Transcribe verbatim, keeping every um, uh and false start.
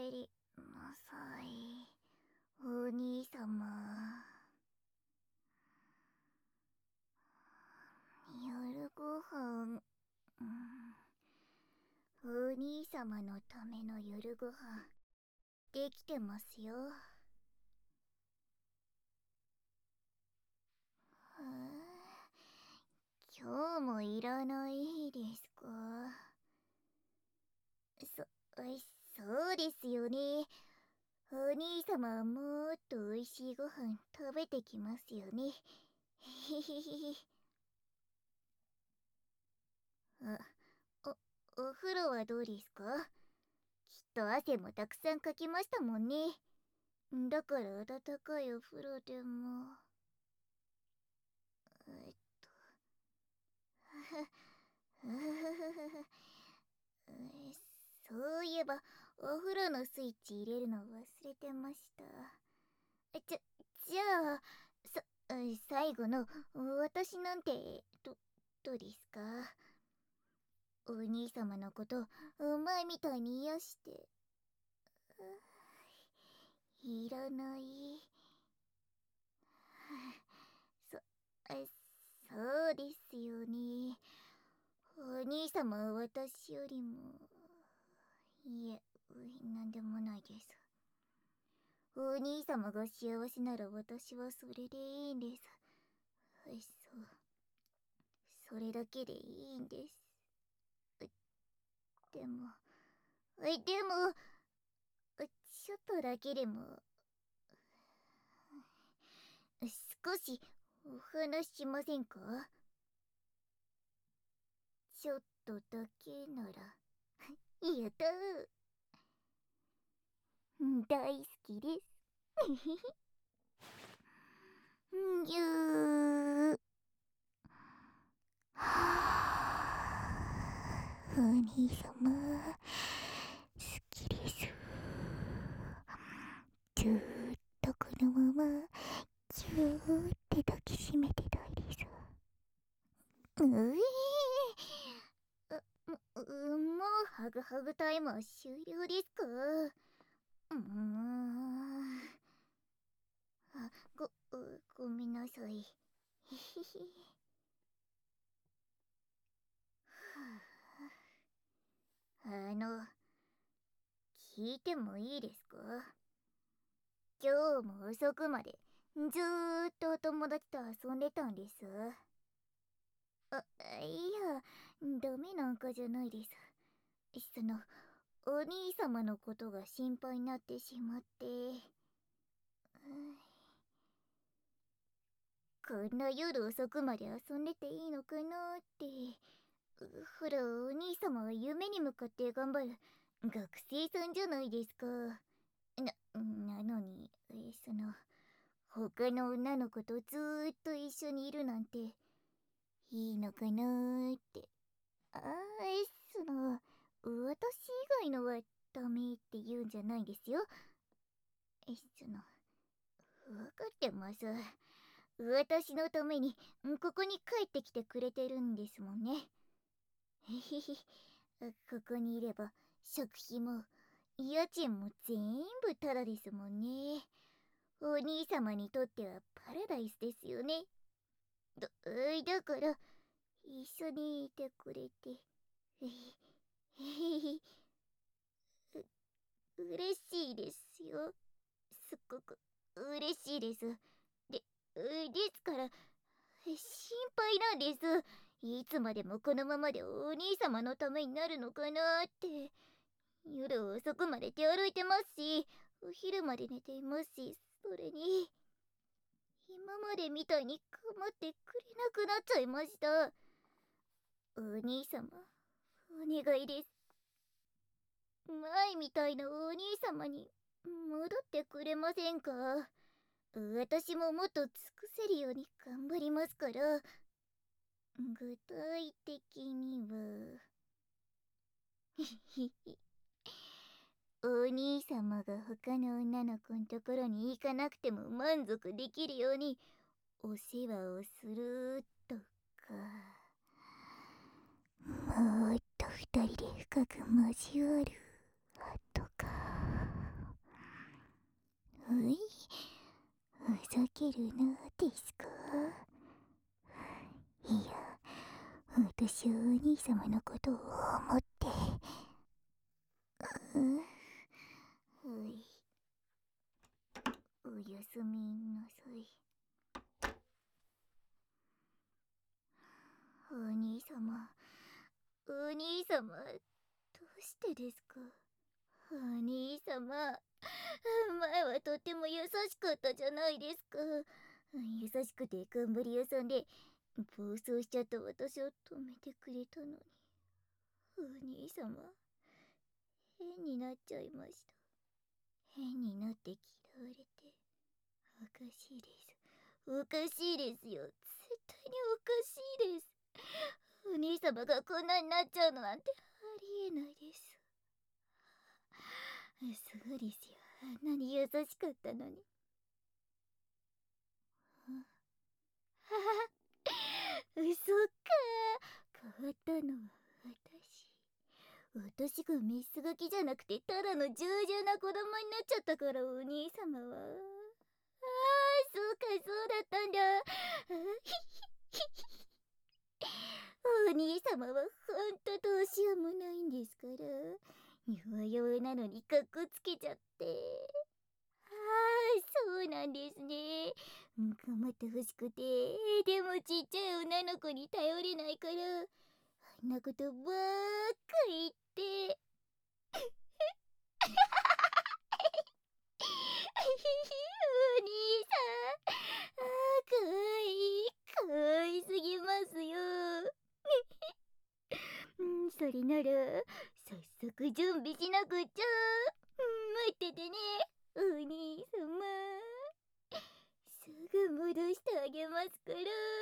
えりなさい、お兄様。夜ご飯、うん、お兄様のための夜ご飯できてますよ。はあ、今日もいらないですか？そ、そうですよね。お兄様はもっと美味しいご飯食べてきますよね。へへへへ。あ、お、お風呂はどうですか？きっと汗もたくさんかきましたもんね。だから温かいお風呂でも。えっと。ふふふふ。そういえば、お風呂のスイッチ入れるの忘れてました。じゃ、じゃあ、さ、最後の、私なんて、ど、どうですか？お兄様のこと、前みたいに癒して。いらない。そ、そうですよね。お兄様は私よりも、いえ、なんでもないです。お兄様が幸せなら私はそれでいいんです。そう。それだけでいいんです。でも、でも、ちょっとだけでも、少しお話ししませんか？ちょっとだけなら。やったー。大好きです。ぎゅー。お兄様、好きです。ずーっとこのまま、ぎゅーって抱きしめてたいです。うえー。う、もうハグハグタイムは終了ですか？うーん。あ、ご、ごめんなさい。へへへ。あの、聞いてもいいですか？今日も遅くまでずーっとお友達と遊んでたんです。あ、いや、ダメなんかじゃないです。その、お兄様のことが心配になってしまって。こんな夜遅くまで遊んでていいのかなって。ほら、お兄様は夢に向かって頑張る学生さんじゃないですか。な、なのに、えその、他の女の子とずーっと一緒にいるなんて、いいのかなーって。あー、え、その、私以外のはダメって言うんじゃないですよ。え、その、わかってます。私のために、ここに帰ってきてくれてるんですもんね。へへへ。ここにいれば、食費も、家賃も全部タダですもんね。お兄様にとってはパラダイスですよね。だ、だから、一緒にいてくれて。へへへ。う、嬉しいですよ。すっごく嬉しいです。で、ですから、心配なんです。いつまでもこのままでお兄様のためになるのかなって。夜遅くまで出歩いてますし、お昼まで寝ていますし、それに、今までみたいに構ってくれなくなっちゃいました。お兄様、お願いです。前みたいなお兄様に戻ってくれませんか？私ももっと尽くせるように頑張りますから。具体的にはお兄様が他の女の子のところに行かなくても満足できるようにお世話をするとか、もっと二人で深く交わるとか。 ざけるのですか？いや、私はお兄様のことを思って。うはい。おやすみなさい。お兄様、お兄様、どうしてですか？お兄様、前はとても優しかったじゃないですか。優しくて頑張り屋さんで、暴走しちゃった私を止めてくれたのに。お兄様、変になっちゃいました。変になって嫌われて、おかしいです。おかしいですよ。絶対におかしいです。お兄様がこんなになっちゃうのなんてありえないです。そうですよ。あんなに優しかったのに。はは嘘か。変わったのは私。私がメスガキじゃなくてただの従順な子供になっちゃったから、お兄様は。ああ、そうか、そうだったんだ。お兄様はほんとどうしようもないんですから。弱々なのにかっこつけちゃって。ああ、そうなんですね。頑張ってほしくて、でもちっちゃい女の子に頼れないから、あんなことばっか言って。お兄さん、あーかわいい、かわいすぎますよ。うん、それなら早速準備しなくっちゃ。待っててね、お兄様。すぐ戻してあげますから。